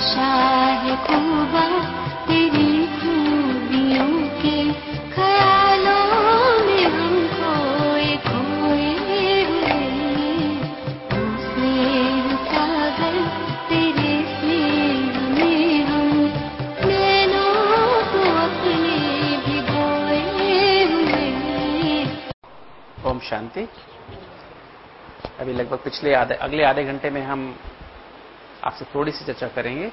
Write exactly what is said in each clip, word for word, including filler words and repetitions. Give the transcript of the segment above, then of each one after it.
नशा है खूबा तेरी खूबियों के, ख्यालों में हम खोए खोए हुए। स्नेह सागर तेरे स्नेह में हम नैनों को अपने भिगोए हुए। ओम शांति। अभी लगभग पिछले आधे अगले आधे घंटे में हम आपसे थोड़ी सी चर्चा करेंगे।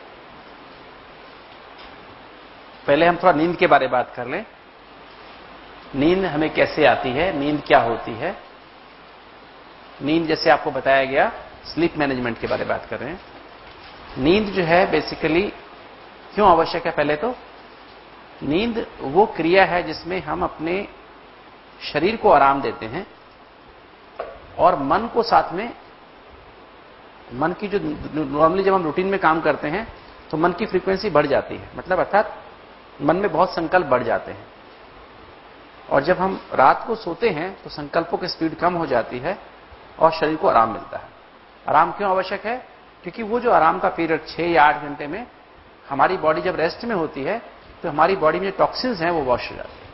पहले हम थोड़ा नींद के बारे में बात कर लें। नींद हमें कैसे आती है, नींद क्या होती है। नींद जैसे आपको बताया गया, स्लीप मैनेजमेंट के बारे में बात कर रहे हैं। नींद जो है बेसिकली क्यों आवश्यक है, पहले तो नींद वो क्रिया है जिसमें हम अपने शरीर को आराम देते हैं और मन को साथ में, मन की जो नॉर्मली जब हम रूटीन में काम करते हैं तो मन की फ्रीक्वेंसी बढ़ जाती है, मतलब अर्थात मन में बहुत संकल्प बढ़ जाते हैं। और जब हम रात को सोते हैं तो संकल्पों की स्पीड कम हो जाती है और शरीर को आराम मिलता है। आराम क्यों आवश्यक है? क्योंकि वो जो आराम का पीरियड छह या आठ घंटे में हमारी बॉडी जब रेस्ट में होती है तो हमारी बॉडी में जो टॉक्सिन्स हैं वो वॉश हो जाते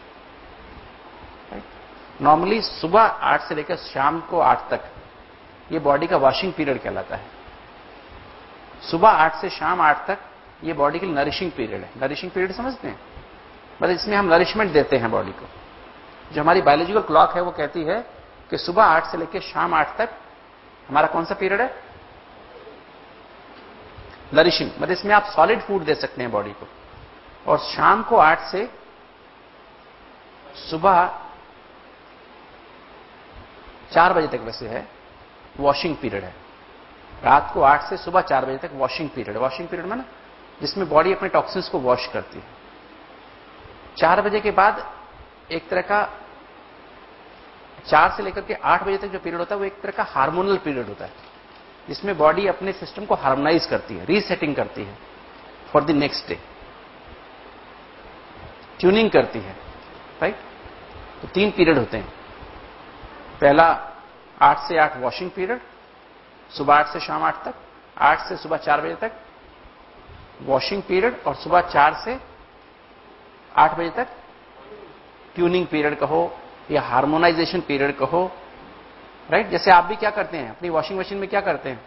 हैं। नॉर्मली सुबह आठ से लेकर शाम को आठ तक ये बॉडी का वॉशिंग पीरियड कहलाता है। सुबह आठ से शाम आठ तक ये बॉडी के लिए नरिशिंग पीरियड है। नरिशिंग पीरियड समझते हैं, मतलब इसमें हम नरिशमेंट देते हैं बॉडी को। जो हमारी बायोलॉजिकल क्लॉक है वो कहती है कि सुबह आठ से लेकर शाम आठ तक हमारा कौन सा पीरियड है? नरिशिंग, मतलब इसमें आप सॉलिड फूड दे सकते हैं बॉडी को। और शाम को आठ से सुबह चार बजे तक वैसे है वॉशिंग पीरियड है। रात को आठ से सुबह चार बजे तक वॉशिंग पीरियड। वॉशिंग पीरियड में ना जिसमें बॉडी अपने टॉक्सिन्स को वॉश करती है। चार बजे के बाद एक तरह का, चार से लेकर के आठ बजे तक जो पीरियड होता है वो एक तरह का हार्मोनल पीरियड होता है, जिसमें बॉडी अपने सिस्टम को हार्मोनाइज करती है, रीसेटिंग करती है for the next day, tuning करती है, राइट। तो तीन पीरियड होते हैं। पहला आठ से आठ वॉशिंग पीरियड, सुबह आठ से शाम आठ तक, आठ से सुबह चार बजे तक वॉशिंग पीरियड, और सुबह चार से आठ बजे तक ट्यूनिंग पीरियड कहो या हार्मोनाइजेशन पीरियड कहो, राइट। जैसे आप भी क्या करते हैं अपनी वॉशिंग मशीन में, क्या करते हैं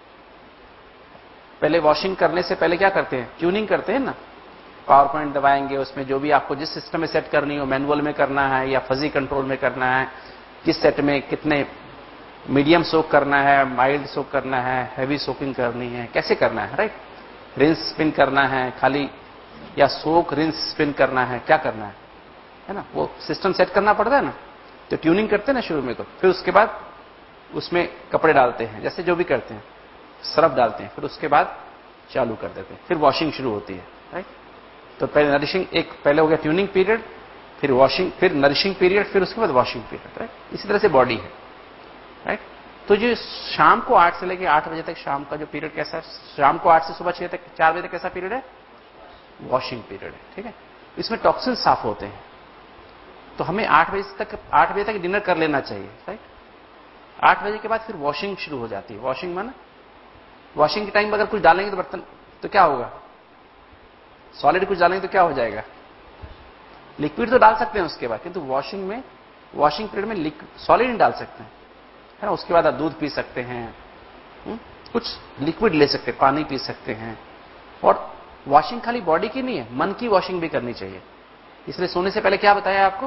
पहले वॉशिंग करने से पहले क्या करते हैं? ट्यूनिंग करते हैं ना। पावर पॉइंट दबाएंगे, उसमें जो भी आपको जिस सिस्टम में सेट करनी हो, मैनुअल में करना है या फजी कंट्रोल में करना है, किस सेट में कितने मीडियम सोक करना है, माइल्ड सोक करना है, हैवी सोकिंग करनी है, कैसे करना है, राइट। रिंस स्पिन करना है खाली, या सोक रिंस स्पिन करना है, क्या करना है, है ना। वो सिस्टम सेट करना पड़ता है ना। तो ट्यूनिंग करते हैं ना शुरू में, तो फिर उसके बाद उसमें कपड़े डालते हैं, जैसे जो भी करते हैं, सरफ डालते हैं, फिर उसके बाद चालू कर देते हैं, फिर वॉशिंग शुरू होती है, राइट। तो पहले नरिशिंग, एक पहले हो गया ट्यूनिंग पीरियड, फिर वॉशिंग, फिर नरिशिंग पीरियड, फिर उसके बाद वॉशिंग पीरियड, राइट। इसी तरह से बॉडी है, राइट। तो जो शाम को आठ से लेकर आठ बजे तक शाम का जो पीरियड कैसा है? शाम को आठ से सुबह छह तक चार बजे तक कैसा पीरियड है? वॉशिंग पीरियड है, ठीक है। इसमें टॉक्सिन साफ होते हैं। तो हमें आठ बजे तक आठ बजे तक डिनर कर लेना चाहिए, राइट। आठ बजे के बाद फिर वॉशिंग शुरू हो जाती है। वॉशिंग माना वॉशिंग के टाइम अगर कुछ डालेंगे तो बर्तन तो क्या होगा? सॉलिड कुछ डालेंगे तो क्या हो जाएगा? लिक्विड तो डाल सकते हैं उसके बाद, किंतु वॉशिंग में, वॉशिंग पीरियड में सॉलिड नहीं डाल सकते हैं, है ना। उसके बाद आप दूध पी सकते हैं, हुँ? कुछ लिक्विड ले सकते हैं, पानी पी सकते हैं। और वॉशिंग खाली बॉडी की नहीं है, मन की वॉशिंग भी करनी चाहिए। इसलिए सोने से पहले क्या बताया आपको?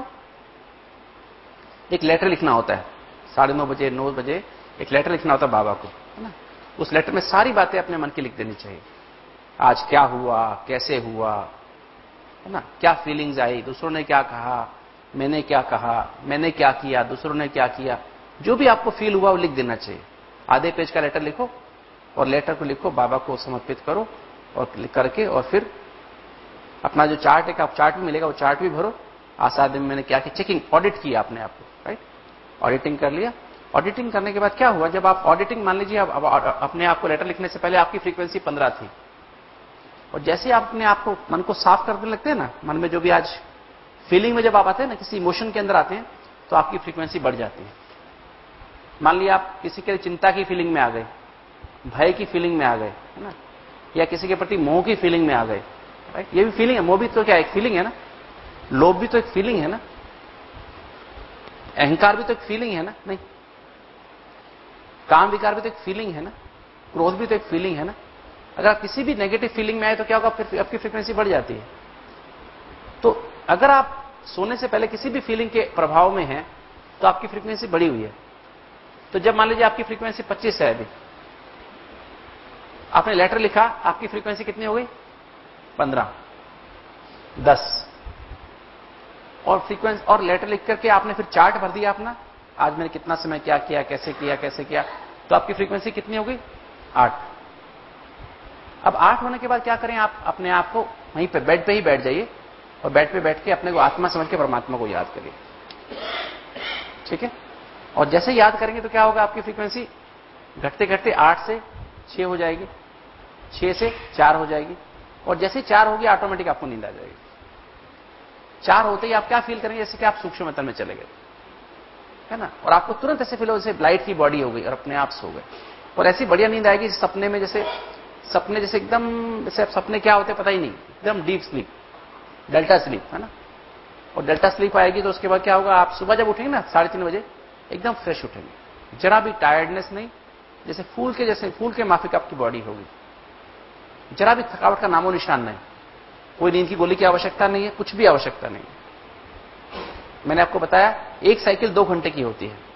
एक लेटर लिखना होता है, साढ़े नौ बजे नौ बजे एक लेटर लिखना होता है बाबा को, है ना। उस लेटर में सारी बातें अपने मन की लिख देनी चाहिए। आज क्या हुआ, कैसे हुआ, है ना, क्या फीलिंग्स आई, दूसरों ने क्या कहा, मैंने क्या कहा, मैंने क्या किया, दूसरों ने क्या किया, जो भी आपको फील हुआ वो लिख देना चाहिए। आधे पेज का लेटर लिखो और लेटर को लिखो, बाबा को समर्पित करो, और करके और फिर अपना जो चार्ट है, आप चार्ट भी मिलेगा, वो चार्ट भी भरो। आज सात दिन मैंने क्या किया, चेकिंग, ऑडिट किया आपने आपको, राइट। ऑडिटिंग कर लिया। ऑडिटिंग करने के बाद क्या हुआ? जब आप ऑडिटिंग, मान लीजिए आप अपने आप को लेटर लिखने से पहले आपकी फ्रीक्वेंसी पंद्रह थी, और जैसे आप अपने आप को, मन को साफ करने लगते हैं ना, मन में जो भी आज फीलिंग में जब आप आते हैं ना, किसी इमोशन के अंदर आते हैं, तो आपकी फ्रीक्वेंसी बढ़ जाती है। मान लिया आप किसी के चिंता की फीलिंग में आ गए, भय की फीलिंग में आ गए, है ना, या किसी के प्रति मोह की फीलिंग में आ गए, राइट? ये भी फीलिंग है, मोह भी तो क्या एक फीलिंग है ना, लोभ भी तो एक फीलिंग है ना, अहंकार भी तो एक फीलिंग है ना, नहीं? काम विकार भी तो एक फीलिंग है ना, क्रोध भी तो एक फीलिंग है ना। अगर आप किसी भी नेगेटिव फीलिंग में आए तो क्या होगा, फिर आपकी फ्रीक्वेंसी बढ़ जाती है। तो अगर आप सोने से पहले किसी भी फीलिंग के प्रभाव में हैं तो आपकी फ्रीक्वेंसी बढ़ी हुई है। तो जब मान लीजिए आपकी फ्रीक्वेंसी पच्चीस है, अभी आपने लेटर लिखा, आपकी फ्रीक्वेंसी कितनी हो गई, पंद्रह, दस, और फ्रीक्वेंसी और लेटर लिख करके आपने फिर चार्ट भर दिया अपना, आज मैंने कितना समय क्या किया, कैसे किया कैसे किया, तो आपकी फ्रीक्वेंसी कितनी हो गई, आठ। अब आठ होने के बाद क्या करें, आप अपने आप को वहीं पे बेड पे ही बैठ जाइए और बेड पे बैठ के अपने को आत्मा समझ के परमात्मा को याद करिए, ठीक है? और जैसे याद करेंगे तो क्या होगा, आपकी फ्रीक्वेंसी घटते घटते आठ से छह हो जाएगी, छह से चार हो जाएगी, और जैसे चार होगी ऑटोमेटिक आपको नींद आ जाएगी। चार होते ही आप क्या फील करेंगे, जैसे कि आप सूक्ष्म तल में चले गए, है ना, और आपको तुरंत ऐसे फील हो जैसे लाइट की बॉडी हो गई और अपने आप सो गए। और ऐसी बढ़िया नींद आएगी सपने में, जैसे सपने जैसे एकदम, जैसे सपने क्या होते पता ही नहीं, एकदम डीप स्लीप, डेल्टा स्लीप, है ना। और डेल्टा स्लीप आएगी तो उसके बाद क्या होगा, आप सुबह जब उठेंगे ना साढ़े तीन बजे एकदम फ्रेश उठेंगे, जरा भी टायर्डनेस नहीं, जैसे फूल के जैसे फूल के माफिक आपकी बॉडी होगी, जरा भी थकावट का नामो निशान नहीं, कोई नींद की गोली की आवश्यकता नहीं है, कुछ भी आवश्यकता नहीं है। मैंने आपको बताया एक साइकिल दो घंटे की होती है,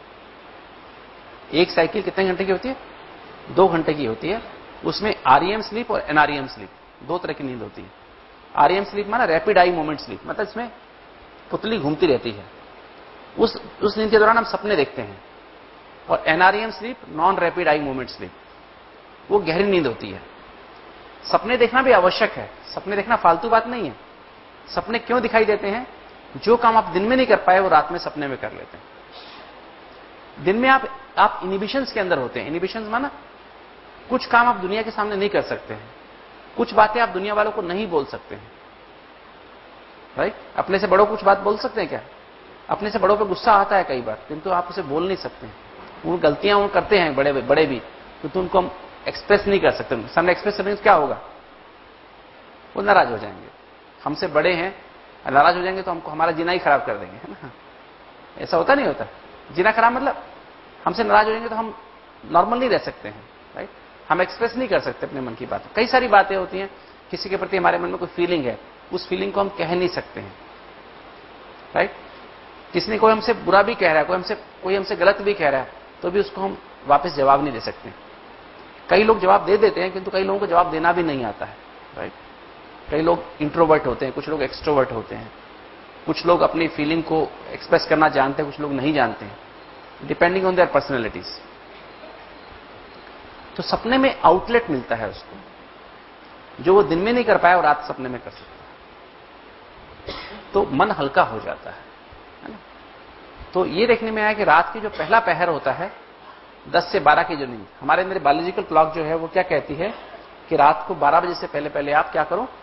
एक साइकिल कितने घंटे की होती है, दो घंटे की होती है। उसमें आरईएम स्लीप और एनआरईएम स्लीप दो तरह की नींद होती है। आरईएम स्लीप माना रैपिड आई मूवमेंट स्लीप, मतलब इसमें पुतली घूमती रहती है, उस उस नींद के दौरान हम सपने देखते हैं। और NREM sleep non rapid eye movement sleep, वो गहरी नींद होती है। सपने देखना भी आवश्यक है, सपने देखना फालतू बात नहीं है। सपने क्यों दिखाई देते हैं, जो काम आप दिन में नहीं कर पाए वो रात में सपने में कर लेते हैं। दिन में आप आप इनिबिशंस के अंदर होते हैं। इनिबिशंस माना कुछ काम आप दुनिया के सामने नहीं कर सकते हैं, कुछ बातें आप दुनिया वालों को नहीं बोल सकते हैं, राइट? अपने से बड़ों को कुछ बात बोल सकते हैं क्या? अपने से बड़ों पे गुस्सा आता है कई बार, किंतु आप उसे बोल नहीं सकते हैं। वो गलतियां वो करते हैं बड़े बड़े भी, तो उनको हम एक्सप्रेस नहीं कर सकते। सामने एक्सप्रेस करने से क्या होगा, वो नाराज हो जाएंगे। हमसे बड़े हैं, नाराज हो जाएंगे तो हमको हमारा जीना ही खराब कर देंगे, है ना। ऐसा होता नहीं होता, जीना खराब मतलब हमसे नाराज हो जाएंगे तो हम नॉर्मल नहीं रह सकते हैं, राइट? हम एक्सप्रेस नहीं कर सकते अपने मन की बात। कई सारी बातें होती हैं, किसी के प्रति हमारे मन में कोई फीलिंग है, उस फीलिंग को हम कह नहीं सकते हैं, राइट? किसी ने कोई हमसे बुरा भी कह रहा है, कोई हमसे कोई हमसे गलत भी कह रहा है, तो भी उसको हम वापस जवाब नहीं दे सकते। कई लोग जवाब दे देते हैं, किंतु कई लोगों को जवाब देना भी नहीं आता है, राइट? कई लोग इंट्रोवर्ट होते हैं, कुछ लोग एक्सट्रोवर्ट होते हैं, कुछ लोग अपनी फीलिंग को एक्सप्रेस करना जानते हैं, कुछ लोग नहीं जानते हैं, डिपेंडिंग ऑन देयर पर्सनैलिटीज। तो सपने में आउटलेट मिलता है उसको, जो वो दिन में नहीं कर पाया और रात सपने में कर सकता है, तो मन हल्का हो जाता है, है ना। तो ये देखने में आया कि रात की जो पहला पहर होता है दस से बारह की जो नींद, हमारे अंदर बायोलॉजिकल क्लॉक जो है वो क्या कहती है कि रात को बारह बजे से पहले पहले आप क्या करो,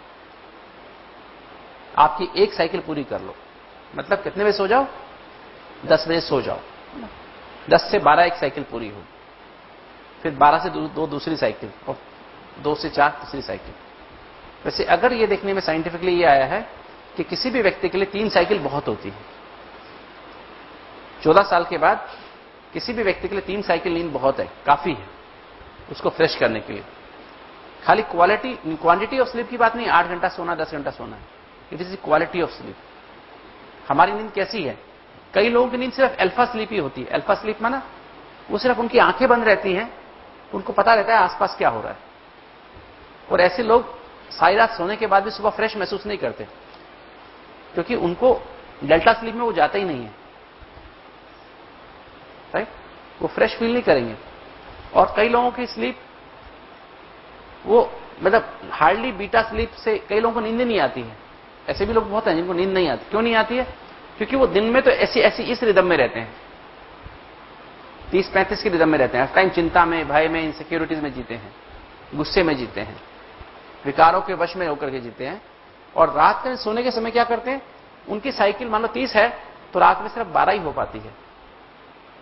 आपकी एक साइकिल पूरी कर लो। मतलब कितने बजे सो जाओ, दस बजे सो जाओ, दस से बारह एक साइकिल पूरी हो, फिर बारह से दो, दो दूसरी साइकिल, और दो से चार तीसरी साइकिल। वैसे अगर ये देखने में साइंटिफिकली ये आया है कि किसी भी व्यक्ति के लिए तीन साइकिल बहुत होती है। चौदह साल के बाद किसी भी व्यक्ति के लिए तीन साइकिल नींद बहुत है, काफी है उसको फ्रेश करने के लिए। खाली क्वालिटी क्वांटिटी ऑफ स्लीप की बात नहीं, आठ घंटा सोना दस घंटा सोना है, it is the quality of sleep. हमारी नींद कैसी है, कई लोगों की नींद सिर्फ अल्फा स्लीप ही होती है। अल्फा स्लीप माना वो सिर्फ उनकी आंखें बंद रहती हैं, उनको पता रहता है आसपास क्या हो रहा है, और ऐसे लोग सारी रात सोने के बाद भी सुबह फ्रेश महसूस नहीं करते, क्योंकि उनको डेल्टा स्लीप में वो जाता ही नहीं है, राइट? वो फ्रेश फील नहीं करेंगे। और कई लोगों की स्लीप वो मतलब हार्डली बीटा स्लीप से कई लोगों को नींद नहीं आती है। ऐसे भी लोग बहुत हैं जिनको नींद नहीं आती। क्यों नहीं आती है? क्योंकि वो दिन में तो ऐसी ऐसी इस रिदम में रहते हैं, तीस पैंतीस की रिदम में रहते हैं, हर टाइम चिंता में, भय में, इनसिक्योरिटीज में जीते हैं, गुस्से में जीते हैं, विकारों के वश में होकर के जीते हैं। और रात में सोने के समय क्या करते हैं, उनकी साइकिल मान लो तीस है तो रात में सिर्फ बारह ही हो पाती है,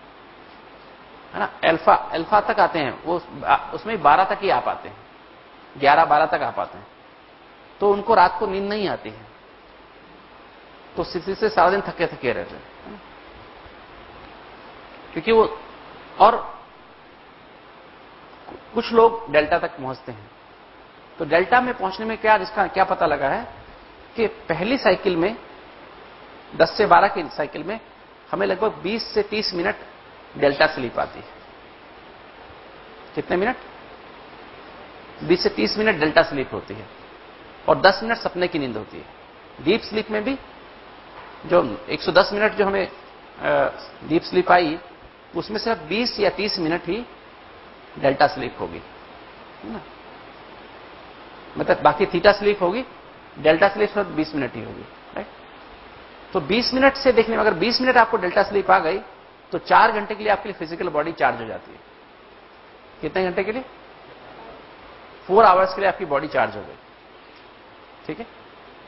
है ना। अल्फा अल्फा तक आते हैं वो, उसमें बारह तक ही आ पाते हैं। ग्यारह बारह तक आ पाते हैं, तो उनको रात को नींद नहीं आती है, तो स्थिति से सारा दिन थके थके रहते हैं, क्योंकि वो, और कुछ लोग डेल्टा तक पहुंचते हैं। तो डेल्टा में पहुंचने में क्या, जिसका क्या पता लगा है कि पहली साइकिल में दस से बारह की साइकिल में हमें लगभग बीस से तीस मिनट डेल्टा स्लीप आती है। कितने मिनट? बीस से तीस मिनट डेल्टा स्लीप होती है और दस मिनट सपने की नींद होती है। डीप स्लीप में भी जो एक सौ दस मिनट जो हमें डीप स्लीप आई, उसमें सिर्फ बीस या तीस मिनट ही डेल्टा स्लीप होगी, है ना? मतलब बाकी थीटा स्लीप होगी, डेल्टा स्लीप सिर्फ बीस मिनट ही होगी, राइट? तो बीस मिनट से देखने में अगर बीस मिनट आपको डेल्टा स्लीप आ गई तो चार घंटे के लिए आपकी फिजिकल बॉडी चार्ज हो जाती है। कितने घंटे के लिए? फोर आवर्स के लिए आपकी बॉडी चार्ज हो गई, ठीक है?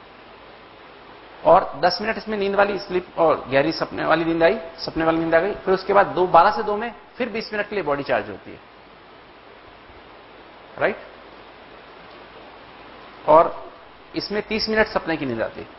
और दस मिनट इसमें नींद वाली स्लीप और गहरी सपने वाली नींद आई, सपने वाली नींद आ गई, फिर उसके बाद दो बारह से दो में फिर बीस मिनट के लिए बॉडी चार्ज होती है, राइट? और इसमें तीस मिनट सपने की नींद आती है।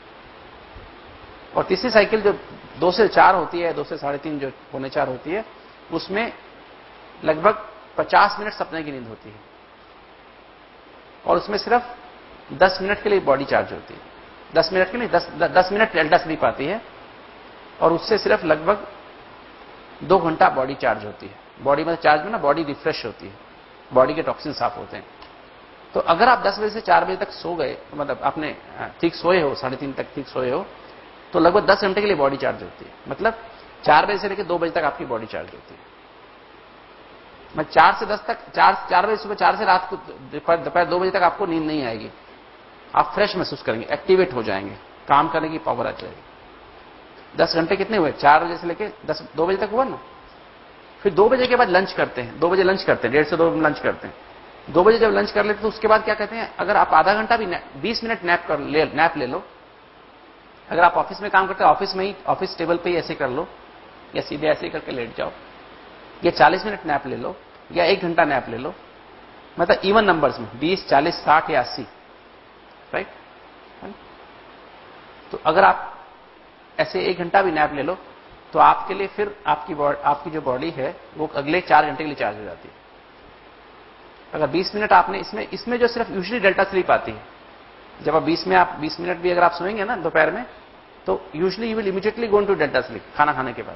और तीसरी साइकिल जो दो से चार होती है, दो से साढ़े तीन जो पौने चार होती है, उसमें लगभग पचास मिनट सपने की नींद होती है और उसमें सिर्फ दस मिनट के लिए बॉडी चार्ज होती है। दस मिनट के लिए दस, दस मिनट डेल्टा स्लीप आती है और उससे सिर्फ लगभग दो घंटा बॉडी चार्ज होती है। बॉडी में चार्ज में ना बॉडी रिफ्रेश होती है, बॉडी के टॉक्सिन साफ होते हैं। तो अगर आप दस बजे से चार बजे तक सो गए, मतलब आपने ठीक सोए हो, साढ़े तीन तक ठीक सोए हो, तो लगभग दस घंटे के लिए बॉडी चार्ज होती है। मतलब चार बजे से लेकर दो बजे तक आपकी बॉडी चार्ज होती है। मैं चार से दस तक, चार चार बजे सुबह, चार से रात को दोपहर दो बजे तक आपको नींद नहीं आएगी। आप फ्रेश महसूस करेंगे, एक्टिवेट हो जाएंगे, काम करने की पावर आ जाएगी। दस घंटे कितने हुए? चार बजे से लेकर दस दो बजे तक हुआ ना। फिर दो बजे के बाद लंच करते हैं, दो बजे लंच करते हैं, डेढ़ से दो लंच करते हैं। दो बजे जब लंच कर लेते तो उसके बाद क्या कहते हैं, अगर आप आधा घंटा भी बीस मिनट नैप कर ले नैप ले लो। अगर आप ऑफिस में काम करते हो, ऑफिस में ही ऑफिस टेबल पे ही ऐसे कर लो या सीधे ऐसे करके लेट जाओ, या चालीस मिनट नैप ले लो या एक घंटा नैप ले लो। मतलब इवन नंबर्स में बीस, चालीस, साठ या अस्सी, राइट? तो अगर आप ऐसे एक घंटा भी नैप ले लो तो आपके लिए फिर आपकी आपकी जो बॉडी है वो अगले चार घंटे के लिए चार्ज हो जाती है। अगर बीस मिनट आपने इसमें इसमें जो सिर्फ यूजुअली डेल्टा स्लीप आती है, जब आप बीस में आप बीस मिनट भी अगर आप सोएंगे ना दोपहर में, तो usually you will immediately go into delta sleep खाना खाने के बाद,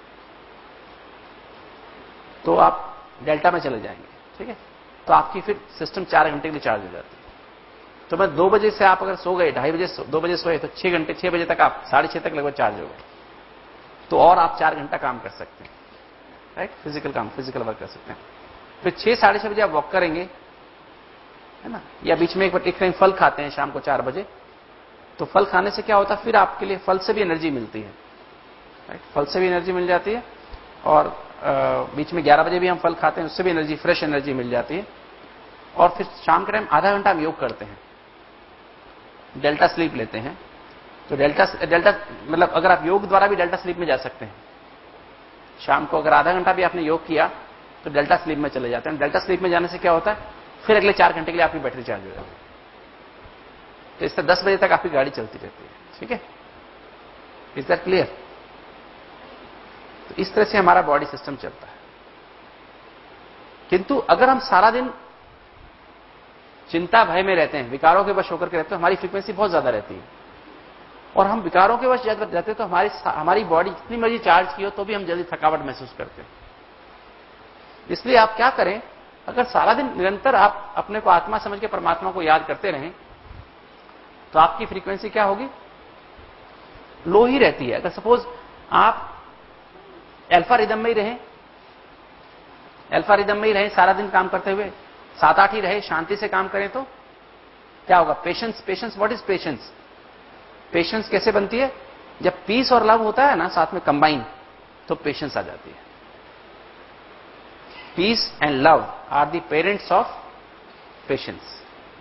तो आप डेल्टा में चले जाएंगे, ठीक है? तो आपकी फिर सिस्टम चार घंटे के लिए चार्ज हो जाती है। तो मैं दो बजे से आप अगर सो गए, ढाई बजे दो बजे सोए, तो छह घंटे, छह बजे तक आप साढ़े छह तक लगभग चार्ज हो गए, तो और आप चार घंटा काम कर सकते हैं, राइट? फिजिकल काम, फिजिकल वर्क कर सकते हैं। फिर छह साढ़े छह बजे आप वॉक करेंगे, है ना? या बीच में एक बार एक टाइम फल खाते हैं शाम को चार बजे, तो फल खाने से क्या होता है, फिर आपके लिए फल से भी एनर्जी मिलती है, राइट? फल से भी एनर्जी मिल जाती है। और आ, बीच में ग्यारह बजे भी हम फल खाते हैं, उससे भी एनर्जी, फ्रेश एनर्जी मिल जाती है। और फिर शाम के टाइम आधा घंटा हम योग करते हैं, डेल्टा स्लीप लेते हैं। तो डेल्टा डेल्टा मतलब अगर आप योग द्वारा भी डेल्टा स्लीप में जा सकते हैं। शाम को अगर आधा घंटा भी आपने योग किया तो डेल्टा स्लीप में चले जाते हैं। डेल्टा स्लीप में जाने से क्या होता है, फिर अगले चार घंटे के लिए आपकी बैटरी चार्ज हो जाती है। तो इससे दस बजे तक आपकी गाड़ी चलती रहती है, ठीक है? Is that clear? तो इस तरह से हमारा बॉडी सिस्टम चलता है। किंतु अगर हम सारा दिन चिंता भय में रहते हैं, विकारों के वश होकर के रहते हैं, तो हमारी फ्रीक्वेंसी बहुत ज्यादा रहती है। और हम विकारों के वश रहते हैं तो हमारी हमारी बॉडी जितनी मर्जी चार्ज की हो तो भी हम जल्दी थकावट महसूस करते हैं। इसलिए आप क्या करें, अगर सारा दिन निरंतर आप अपने को आत्मा समझ के परमात्मा को याद करते रहें तो आपकी फ्रीक्वेंसी क्या होगी, लो ही रहती है। अगर सपोज आप अल्फा रिदम में ही रहें, अल्फा रिदम में ही रहें सारा दिन काम करते हुए, सात आठ ही रहे, शांति से काम करें, तो क्या होगा? Patience, patience, what is patience? Patience कैसे बनती है? जब पीस और लव होता है ना साथ में कंबाइन, तो पेशेंस आ जाती है। Peace and love are the parents of patience,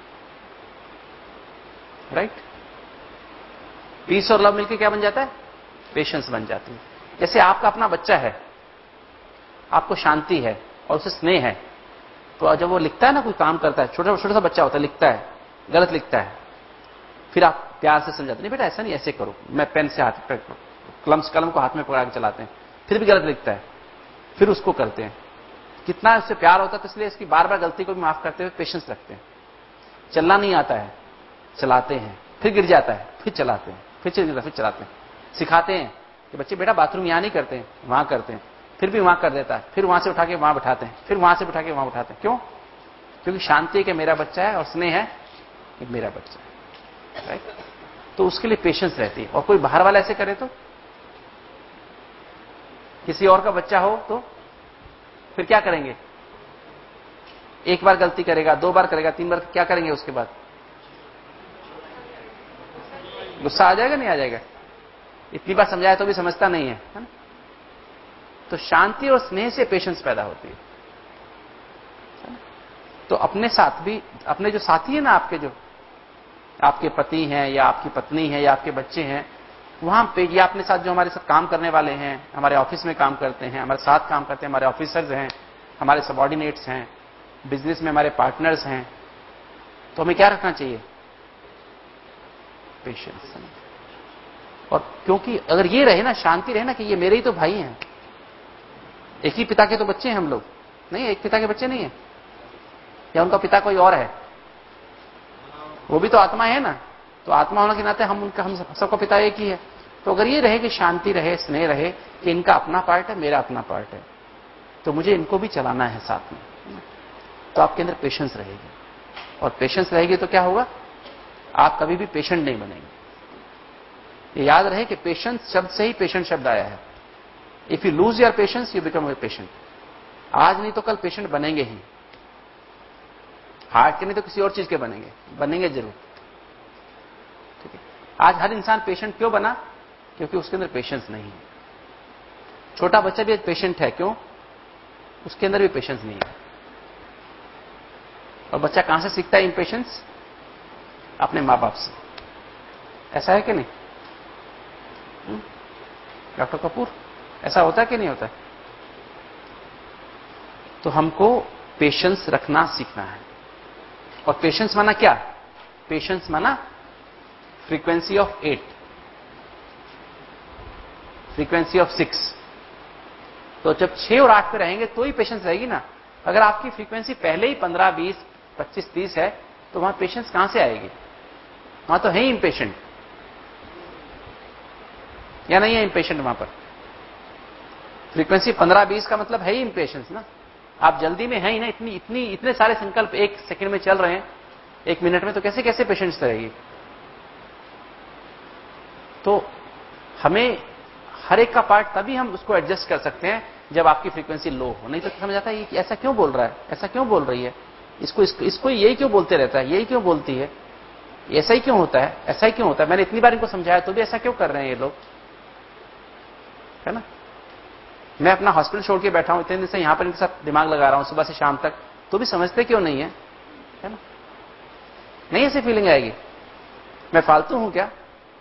right? Peace और लव मिलकर क्या बन जाता है? पेशेंस बन जाती है। जैसे आपका अपना बच्चा है, आपको शांति है और उसे स्नेह है, तो जब वो लिखता है ना, कोई काम करता है, छोटा छोटा सा बच्चा होता है, लिखता है, गलत लिखता है, फिर आप प्यार से समझाते नहीं बेटा ऐसा नहीं, ऐसे करो, मैं पेन से हाथ कलम कलम को हाथ में पकड़ा के चलाते हैं, फिर भी गलत लिखता है, फिर उसको करते हैं, कितना उससे प्यार होता है, तो इसलिए इसकी बार बार गलती को भी माफ करते हुए पेशेंस रखते हैं। चलना नहीं आता है, चलाते हैं, फिर गिर जाता है, फिर चलाते हैं, फिर गिर फिर चलाते हैं, सिखाते हैं कि बच्चे बेटा बाथरूम यहां नहीं करते हैं, वहां करते हैं, फिर भी वहां कर देता है, फिर वहां से उठा के वहां बैठाते हैं, फिर वहां से उठा के वहां उठाते हैं। क्यों? क्योंकि शांति के मेरा बच्चा है और स्नेह है कि मेरा बच्चा है, राइट? तो उसके लिए पेशेंस रहती है। और कोई बाहर वाला ऐसे करे तो, किसी और का बच्चा हो तो फिर क्या करेंगे? एक बार गलती करेगा, दो बार करेगा, तीन बार, क्या करेंगे उसके बाद? गुस्सा आ जाएगा, नहीं आ जाएगा? इतनी बार समझाया तो भी समझता नहीं है, है ना? तो शांति और स्नेह से पेशेंस पैदा होती है। तो अपने साथ भी, अपने जो साथी है ना, आपके जो आपके पति हैं या आपकी पत्नी है या आपके बच्चे हैं, वहां पे या अपने साथ जो हमारे साथ काम करने वाले हैं, हमारे ऑफिस में काम करते हैं, हमारे साथ काम करते हैं, हमारे ऑफिसर्स हैं, हमारे सबॉर्डिनेट्स हैं, बिजनेस में हमारे पार्टनर्स हैं, तो हमें क्या रखना चाहिए? पेशेंस। और क्योंकि अगर ये रहे ना, शांति रहे ना कि ये मेरे ही तो भाई हैं, एक ही पिता के तो बच्चे हैं हम लोग, नहीं एक पिता के बच्चे नहीं है, या उनका पिता कोई और है, वो भी तो आत्मा है ना, तो आत्मा होने के नाते हम उनका, हम सबका पिता एक ही है। तो अगर ये रहे कि शांति रहे, स्नेह रहे कि इनका अपना पार्ट है, मेरा अपना पार्ट है, तो मुझे इनको भी चलाना है साथ में, तो आपके अंदर पेशेंस रहेगी। और पेशेंस रहेगी तो क्या होगा? आप कभी भी पेशेंट नहीं बनेंगे। ये याद रहे कि पेशेंस शब्द से ही पेशेंट शब्द आया है। If you lose your patience you become a patient. आज नहीं तो कल पेशेंट बनेंगे ही, हार्ट के नहीं तो किसी और चीज के बनेंगे, बनेंगे जरूर, ठीक है? आज हर इंसान पेशेंट क्यों बना? क्योंकि उसके अंदर पेशेंस नहीं है। छोटा बच्चा भी एक पेशेंट है, क्यों? उसके अंदर भी पेशेंस नहीं है। और बच्चा कहां से सीखता है इम्पेशेंस? अपने मां बाप से। ऐसा है कि नहीं डॉक्टर कपूर? ऐसा होता है कि नहीं होता है? तो हमको पेशेंस रखना सीखना है। और पेशेंस माना क्या? पेशेंस माना frequency of eight, frequency of six. तो जब छह और आठ पे रहेंगे तो ही पेशेंस रहेगी ना। अगर आपकी फ्रीक्वेंसी पहले ही पंद्रह, बीस, पच्चीस, तीस है तो वहां पेशेंस कहां से आएगी? वहां तो है ही इम्पेशेंट, या नहीं है इम्पेशेंट? वहां पर फ्रीक्वेंसी पंद्रह बीस का मतलब है ही इम्पेशेंस ना। आप जल्दी में है ही ना, इतनी इतनी इतने सारे संकल्प एक सेकंड में चल रहे हैं, एक मिनट में, तो कैसे कैसे पेशेंस रहेगी? तो हमें हर एक का पार्ट तभी हम उसको एडजस्ट कर सकते हैं जब आपकी फ्रीक्वेंसी लो हो। नहीं तो समझ आता है ये ऐसा क्यों बोल रहा है, ऐसा क्यों बोल रही है, इसको इसको, इसको यही क्यों बोलते रहता है, यही क्यों बोलती है, ऐसा ही क्यों होता है, ऐसा ही क्यों होता है, मैंने इतनी बार इनको समझाया तो भी ऐसा क्यों कर रहे हैं ये लोग, है ना? मैं अपना हॉस्पिटल छोड़ के बैठा हूं इतने दिन से, यहां पर इनके साथ दिमाग लगा रहा हूं सुबह से शाम तक, तो भी समझते क्यों नहीं है, है ना? नहीं ऐसी फीलिंग आएगी मैं फालतू हूं क्या,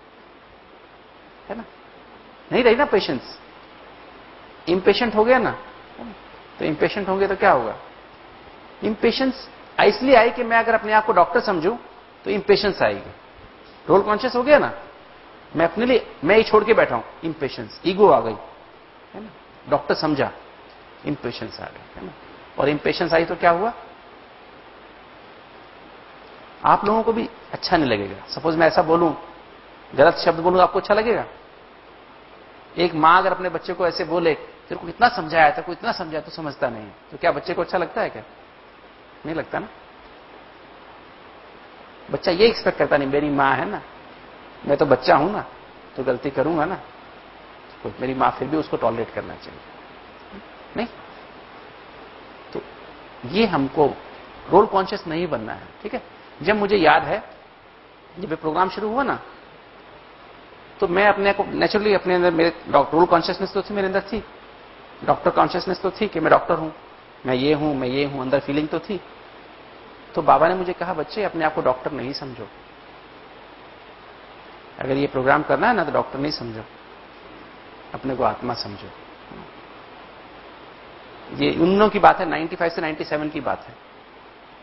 है ना? नहीं रही ना पेशेंस। इम्पेशेंट हो गया ना, तो इम्पेशेंट होंगे तो क्या होगा? इम्पेशेंस इसलिए आई कि मैं अगर अपने आप को डॉक्टर समझूं तो इम्पेशेंस आएगी। रोल कॉन्शियस हो गया ना, मैं अपने लिए मैं ही छोड़ के बैठा हूं, इम्पेशेंस, ईगो आ गई, है ना? डॉक्टर समझा, इम्पेशेंस आ गई, है ना? और इम्पेशेंस आई तो क्या हुआ? आप लोगों को भी अच्छा नहीं लगेगा। सपोज मैं ऐसा बोलूं, गलत शब्द बोलूं, आपको अच्छा लगेगा? एक मां अगर अपने बच्चे को ऐसे बोले, तेरे को कितना समझाया था, कोई इतना समझाया तो समझता नहीं है, तो क्या बच्चे को अच्छा लगता है? क्या नहीं लगता ना। बच्चा ये एक्सपेक्ट करता नहीं, मेरी मां है ना, मैं तो बच्चा हूं ना, तो गलती करूंगा ना, तो मेरी मां फिर भी उसको टॉलरेट करना चाहिए, नहीं? तो ये हमको रोल कॉन्शियस नहीं बनना है, ठीक है? जब मुझे याद है, जब ये प्रोग्राम शुरू हुआ ना, तो मैं अपने को नेचुरली अपने अंदर, मेरे रोल कॉन्शियसनेस तो थी मेरे अंदर, थी डॉक्टर कॉन्शियसनेस तो थी कि मैं डॉक्टर हूं, मैं ये हूं, मैं ये हूं, अंदर फीलिंग तो थी। तो बाबा ने मुझे कहा, बच्चे अपने आप को डॉक्टर नहीं समझो, अगर ये प्रोग्राम करना है ना तो डॉक्टर नहीं समझो, अपने को आत्मा समझो। ये उन दिनों की बात है, पचानवे से सत्तानवे की बात है।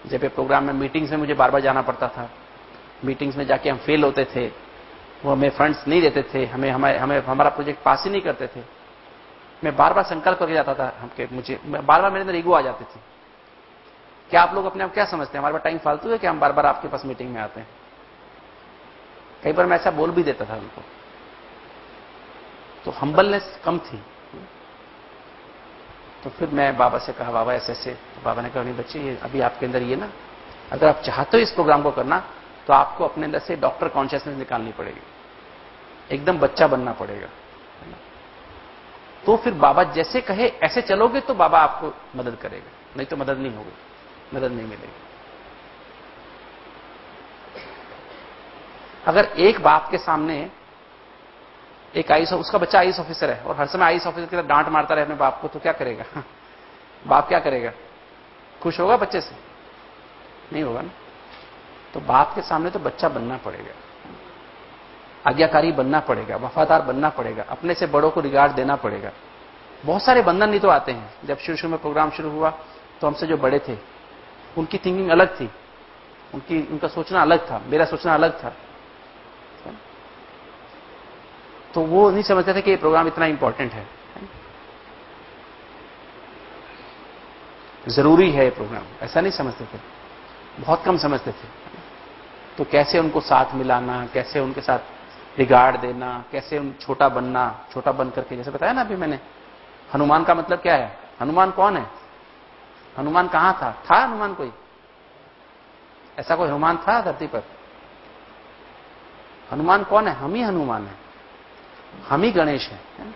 जब ये प्रोग्राम में मीटिंग्स में मुझे बार बार जाना पड़ता था, मीटिंग्स में जाके हम फेल होते थे, वो हमें फंड्स नहीं देते थे, हमें हमें हमें हमारा प्रोजेक्ट पास ही नहीं करते थे। मैं बार बार संकल्प करके जाता था, हमके मुझे बार बार मेरे अंदर ईगो आ जाती थी। क्या आप लोग अपने आप क्या समझते हैं, हमारे पास टाइम फालतू है कि हम बार बार आपके पास मीटिंग में आते हैं? कई बार मैं ऐसा बोल भी देता था उनको। तो हम्बलनेस कम थी। तो फिर मैं बाबा से कहा, बाबा ऐसे ऐसे। तो बाबा ने कहा, नहीं बच्चे, ये अभी आपके अंदर ये ना, अगर आप चाहते हो इस प्रोग्राम को करना तो आपको अपने अंदर से डॉक्टर कॉन्शियसनेस निकालनी पड़ेगी, एकदम बच्चा बनना पड़ेगा। तो फिर बाबा जैसे कहे ऐसे चलोगे तो बाबा आपको मदद करेगा, नहीं तो मदद नहीं होगी, मदद नहीं मिलेगी। अगर एक बाप के सामने एक आईएएस, उसका बच्चा आईएएस ऑफिसर है और हर समय आईएएस ऑफिसर की तरह डांट मारता रहे अपने बाप को, तो क्या करेगा? बाप क्या करेगा? खुश होगा बच्चे से? नहीं होगा ना। तो बाप के सामने तो बच्चा बनना पड़ेगा, आज्ञाकारी बनना पड़ेगा, वफादार बनना पड़ेगा, अपने से बड़ों को रिगार्ड देना पड़ेगा। बहुत सारे बंधन नहीं तो आते हैं। जब शुरू शुरू में प्रोग्राम शुरू हुआ तो हमसे जो बड़े थे उनकी थिंकिंग अलग थी, उनकी उनका सोचना अलग था, मेरा सोचना अलग था। तो वो नहीं समझते थे कि ये प्रोग्राम इतना इंपॉर्टेंट है, जरूरी है ये प्रोग्राम, ऐसा नहीं समझते थे, बहुत कम समझते थे। तो कैसे उनको साथ मिलाना, कैसे उनके साथ रिगार्ड देना, कैसे उन छोटा बनना, छोटा बन करके, जैसे बताया ना अभी मैंने, हनुमान का मतलब क्या है? हनुमान कौन है? हनुमान कहां था? था हनुमान कोई? ऐसा कोई हनुमान था धरती पर? हनुमान कौन है? हम ही हनुमान है, हम ही गणेश है, है?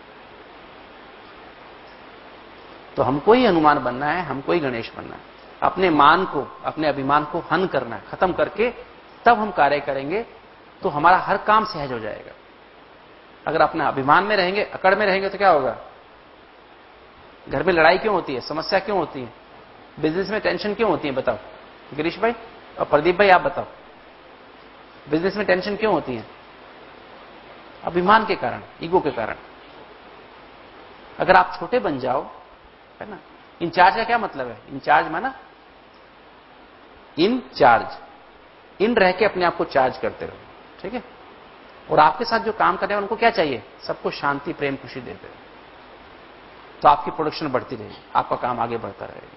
तो हमको ही हनुमान बनना है, हमको ही गणेश बनना है। अपने मान को, अपने अभिमान को हन करना है, खत्म करके तब हम कार्य करेंगे तो हमारा हर काम सहज हो जाएगा। अगर अपने अभिमान में रहेंगे, अकड़ में रहेंगे तो क्या होगा? घर में लड़ाई क्यों होती है, समस्या क्यों होती है, बिजनेस में टेंशन क्यों होती है? बताओ गिरीश भाई और प्रदीप भाई, आप बताओ, बिजनेस में टेंशन क्यों होती है? अभिमान के कारण, ईगो के कारण। अगर आप छोटे बन जाओ, है ना, इंचार्ज का क्या मतलब है? इंचार्ज माना इन चार्ज, इन रह के अपने आप को चार्ज करते रहो, ठीक है। और आपके साथ जो काम कर रहे हैं उनको क्या चाहिए? सबको शांति, प्रेम, खुशी देते रहो, तो आपकी प्रोडक्शन बढ़ती रहेगी, आपका काम आगे बढ़ता रहेगा।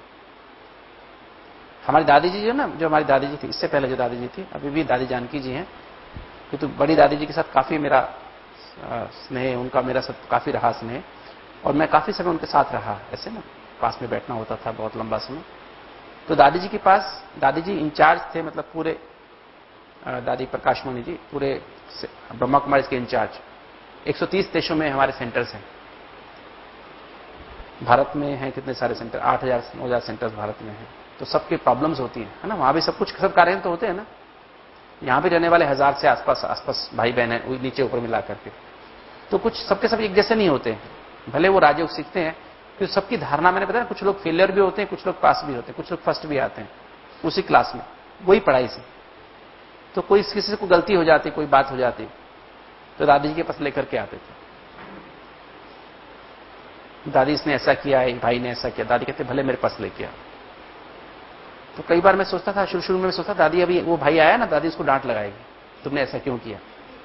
हमारी दादी जी जो ना, जो हमारी दादी जी थी, इससे पहले जो दादी जी थी, अभी भी दादी जानकी जी हैं, तो बड़ी दादी जी के साथ काफी मेरा स्नेह, उनका मेरा साथ काफी रहा स्नेह, और मैं काफी समय उनके साथ रहा, ऐसे ना पास में बैठना होता था बहुत लंबा समय। तो दादी जी के पास, दादी जी इंचार्ज थे, मतलब पूरे, दादी प्रकाश मणि जी पूरे ब्रह्मा कुमारी के इंचार्ज। एक सौ तीस देशों में हमारे सेंटर्स हैं, भारत में हैं कितने सारे सेंटर, आठ हजार नौ हजार सेंटर्स भारत में हैं। तो सबकी प्रॉब्लम्स होती हैं, है ना, वहां भी सब कुछ, सब कार्य तो होते हैं ना। यहां भी रहने वाले हजार से आसपास आसपास भाई बहन है, नीचे ऊपर मिला करके। तो कुछ सबके सब एक जैसे नहीं होते, भले वो राजयोग सीखते हैं, कि सबकी धारणा, मैंने बताया कुछ लोग फेलियर भी होते हैं, कुछ लोग पास भी होते हैं, कुछ लोग फर्स्ट भी आते हैं उसी क्लास में, वही पढ़ाई से। तो कोई किसी से कोई गलती हो जाती, कोई बात हो जाती, तो दादी जी के पास लेकर के आते थे, दादी इसने ऐसा किया है, भाई ने ऐसा किया, दादी कहते भले मेरे पास लेके आ। तो कई बार मैं सोचता था, शुरू शुरू में मैं सोचता, दादी अभी वो भाई आया ना, दादी उसको डांट लगाएगी, तुमने ऐसा क्यों किया।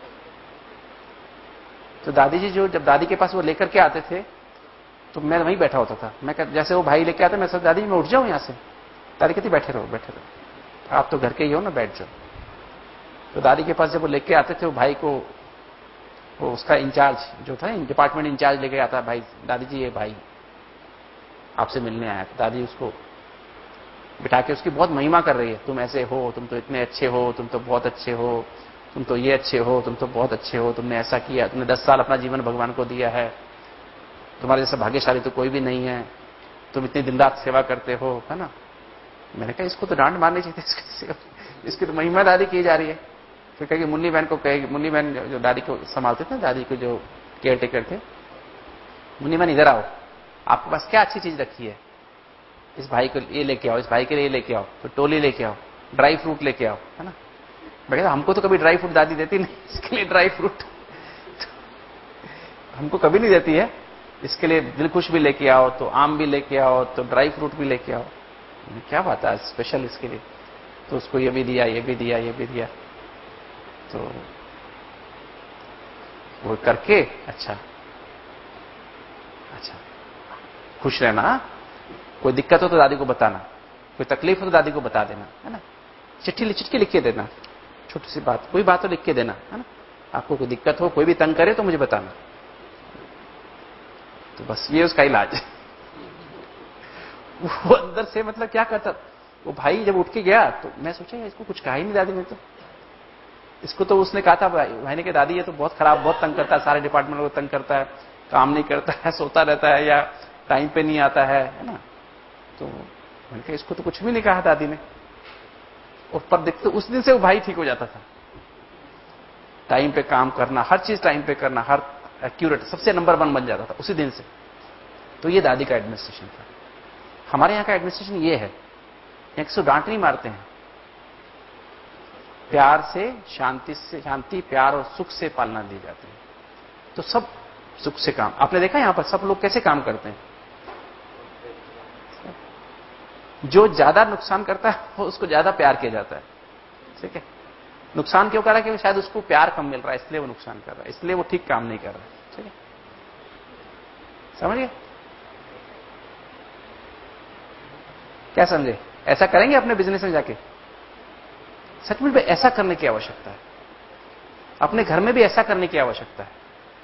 तो दादी जी जो, जब दादी के पास वो लेकर के आते थे तो मैं वहीं बैठा होता था। मैं कहता, जैसे वो भाई लेके आते, मैं सोचता दादी मैं उठ जाऊं यहां से। दादी कहती बैठे रहो बैठे रहो, आप तो घर के ही हो ना, बैठ जाओ। तो दादी के पास जब वो लेके आते थे, वो भाई को, वो उसका इंचार्ज जो था, डिपार्टमेंट इंचार्ज लेके आता, भाई दादी जी ये भाई आपसे मिलने आया। तो दादी उसको बिठा के उसकी बहुत महिमा कर रही है, तुम ऐसे हो, तुम तो इतने अच्छे हो, तुम तो बहुत अच्छे हो, तुम तो ये अच्छे हो, तुम तो बहुत अच्छे हो, तुमने ऐसा किया, तुमने दस साल अपना जीवन भगवान को दिया है, तुम्हारे जैसा भाग्यशाली तो कोई भी नहीं है, तुम इतनी दिन रात सेवा करते हो, है ना। मैंने कहा इसको तो डांट मारनी चाहिए, इसकी, इसकी तो महिमा दादी की जा रही है। फिर कहेगी मुन्नी बहन को, कहेगी मुन्नी बहन जो दादी को संभालते थे, दादी को जो केयर टेकर थे, मुन्नी बहन इधर आओ, आपके पास क्या अच्छी चीज रखी है, इस भाई को ये लेके आओ, इस भाई के लिए लेके आओ, तो टोली लेके आओ, ड्राई फ्रूट लेके आओ, है ना। मैं कहता हमको तो कभी ड्राई फ्रूट दादी देती नहीं, इसके लिए ड्राई फ्रूट हमको कभी नहीं देती है, इसके लिए दिलखुश भी लेके आओ, तो आम भी लेके आओ, तो ड्राई फ्रूट भी लेके आओ। क्या बात है स्पेशल इसके लिए। तो उसको ये भी दिया, ये भी दिया, ये भी दिया। तो वो करके अच्छा अच्छा खुश रहना, कोई दिक्कत हो तो दादी को बताना, कोई तकलीफ हो तो दादी को बता देना, है ना। चिट्ठी चिट्ठी लिख के देना, छोटी सी बात, कोई बात तो लिख के देना, है ना। आपको कोई दिक्कत हो, कोई भी तंग करे तो मुझे बताना। तो बस ये उसका इलाज है। वो अंदर से मतलब क्या करता, वो भाई जब उठ के गया तो मैं सोचा इसको कुछ कहा ही नहीं दादी ने, तो इसको तो उसने कहा था भाई, भाई ने कहा दादी ये तो बहुत खराब, बहुत तंग करता है, सारे डिपार्टमेंट को तंग करता है, काम नहीं करता है, सोता रहता है या टाइम पे नहीं आता है, है ना। तो मैंने कहा इसको तो कुछ भी नहीं कहा दादी ने। और पर देखते उस दिन से वो भाई ठीक हो जाता था, टाइम पे काम करना, हर चीज टाइम पे करना, हर एक्यूरेट, सबसे नंबर वन बन जाता था उसी दिन से। तो ये दादी का एडमिनिस्ट्रेशन था। हमारे यहां का एडमिनिस्ट्रेशन ये है, एक सौ डांट नहीं मारते हैं, प्यार से, शांति से, शांति प्यार और सुख से पालना दी जाती है। तो सब सुख से काम, आपने देखा यहां पर सब लोग कैसे काम करते हैं। जो ज्यादा नुकसान करता है वो उसको ज्यादा प्यार किया जाता है, ठीक है। नुकसान क्यों कर रहा है, क्योंकि शायद उसको प्यार कम मिल रहा है, इसलिए वो नुकसान कर रहा है, इसलिए वो ठीक काम नहीं कर रहा है, ठीक है। समझिए, क्या समझे। ऐसा करेंगे अपने बिजनेस में जाके, सच में ऐसा करने की आवश्यकता है, अपने घर में भी ऐसा करने की आवश्यकता है।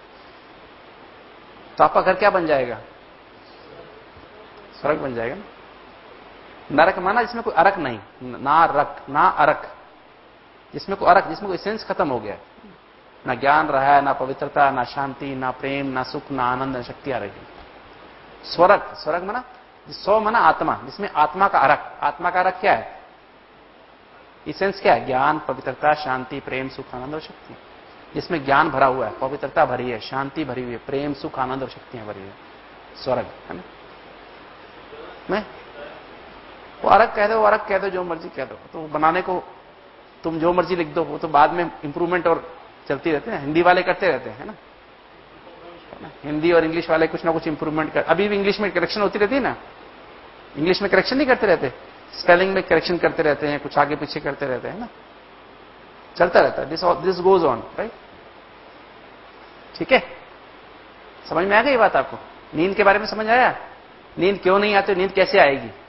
तो आपका घर क्या बन जाएगा, स्वर्ग बन जाएगा ना। नरक माना जिसमें कोई अरक नहीं, ना रक ना अरक, जिसमें कोई अरक, जिसमें कोई सेंस खत्म हो गया, ना ज्ञान रहा है, ना पवित्रता, ना शांति, ना प्रेम, ना सुख, ना आनंद, ना शक्ति आ रही। स्वर्ग, स्वर्ग माना सौ माना आत्मा, जिसमें आत्मा का अरक, आत्मा का अरक क्या है, इसेंस क्या है, ज्ञान, पवित्रता, शांति, प्रेम, सुख, आनंद और शक्ति। जिसमें ज्ञान भरा हुआ है, पवित्रता भरी है, शांति भरी हुई है, प्रेम, सुख, आनंद और शक्तियां भरी है, स्वर्ग, है ना। मैं वो अरक कह दो, वो अरक कह दो, जो मर्जी कह दो, तो बनाने को तुम जो मर्जी लिख दो, वो तो बाद में इंप्रूवमेंट और चलती रहती है। हिंदी वाले करते रहते हैं, है ना, हिंदी और इंग्लिश वाले कुछ ना कुछ इंप्रूवमेंट कर, अभी भी इंग्लिश में करेक्शन होती रहती है ना, इंग्लिश में करेक्शन नहीं करते रहते, स्पेलिंग में करेक्शन करते रहते हैं, कुछ आगे पीछे करते रहते हैं ना, चलता रहता है, this this goes on, right. ठीक है, समझ में आ गई बात आपको। नींद के बारे में समझ आया, नींद क्यों नहीं आती, नींद कैसे आएगी।